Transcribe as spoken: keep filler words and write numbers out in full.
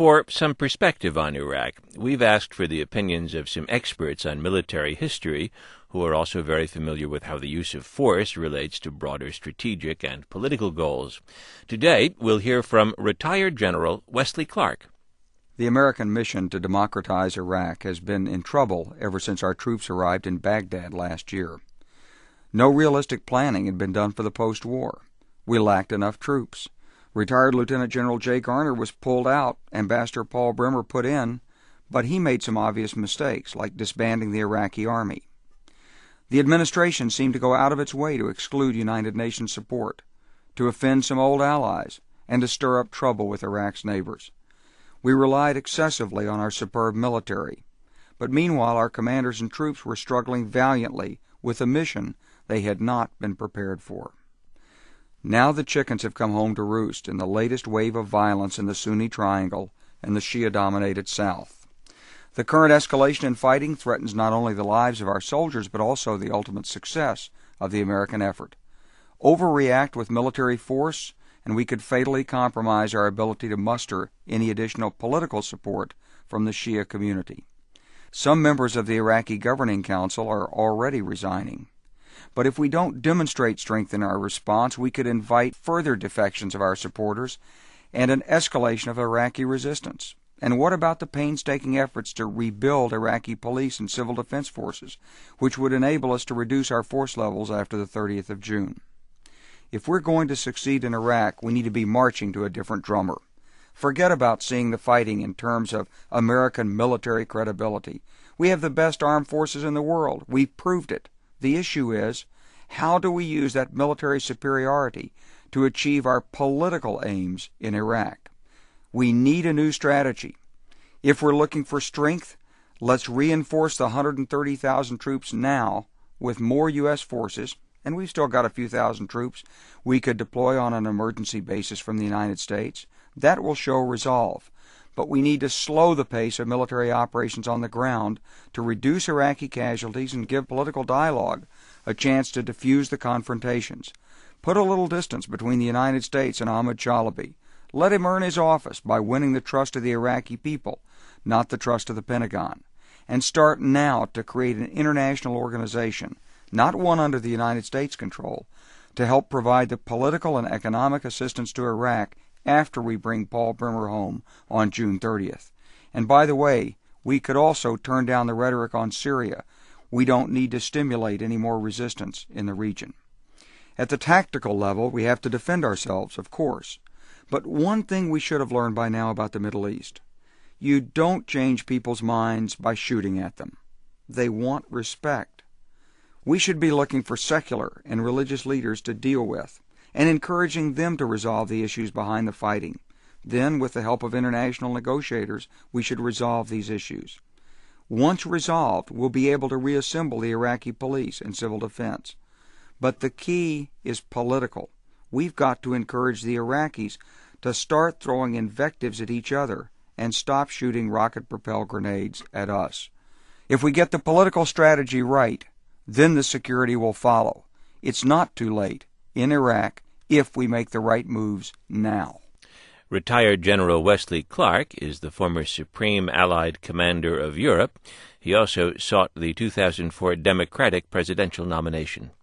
For some perspective on Iraq, we've asked for the opinions of some experts on military history who are also very familiar with how the use of force relates to broader strategic and political goals. Today, we'll hear from retired General Wesley Clark. The American mission to democratize Iraq has been in trouble ever since our troops arrived in Baghdad last year. No realistic planning had been done for the post-war. We lacked enough troops. Retired Lieutenant General Jay Garner was pulled out, Ambassador Paul Bremer put in, but he made some obvious mistakes, like disbanding the Iraqi army. The administration seemed to go out of its way to exclude United Nations support, to offend some old allies, and to stir up trouble with Iraq's neighbors. We relied excessively on our superb military, but meanwhile our commanders and troops were struggling valiantly with a mission they had not been prepared for. Now the chickens have come home to roost in the latest wave of violence in the Sunni Triangle and the Shia-dominated South. The current escalation in fighting threatens not only the lives of our soldiers but also the ultimate success of the American effort. Overreact with military force, and we could fatally compromise our ability to muster any additional political support from the Shia community. Some members of the Iraqi Governing Council are already resigning. But if we don't demonstrate strength in our response, we could invite further defections of our supporters and an escalation of Iraqi resistance. And what about the painstaking efforts to rebuild Iraqi police and civil defense forces, which would enable us to reduce our force levels after the thirtieth of June? If we're going to succeed in Iraq, we need to be marching to a different drummer. Forget about seeing the fighting in terms of American military credibility. We have the best armed forces in the world. We've proved it. The issue is, how do we use that military superiority to achieve our political aims in Iraq? We need a new strategy. If we're looking for strength, let's reinforce the one hundred thirty thousand troops now with more U S forces, and we've still got a few thousand troops we could deploy on an emergency basis from the United States. That will show resolve. But we need to slow the pace of military operations on the ground to reduce Iraqi casualties and give political dialogue a chance to diffuse the confrontations. Put a little distance between the United States and Ahmad Chalabi. Let him earn his office by winning the trust of the Iraqi people, not the trust of the Pentagon. And start now to create an international organization, not one under the United States control, to help provide the political and economic assistance to Iraq after we bring Paul Bremer home on June thirtieth. And by the way, we could also turn down the rhetoric on Syria. We don't need to stimulate any more resistance in the region. At the tactical level, we have to defend ourselves, of course. But one thing we should have learned by now about the Middle East: you don't change people's minds by shooting at them. They want respect. We should be looking for secular and religious leaders to deal with, and encouraging them to resolve the issues behind the fighting. Then, with the help of international negotiators, we should resolve these issues. Once resolved, we'll be able to reassemble the Iraqi police and civil defense. But the key is political. We've got to encourage the Iraqis to start throwing invectives at each other and stop shooting rocket-propelled grenades at us. If we get the political strategy right, then the security will follow. It's not too late in Iraq if we make the right moves now. Retired General Wesley Clark is the former Supreme Allied Commander of Europe. He also sought the two thousand four Democratic presidential nomination.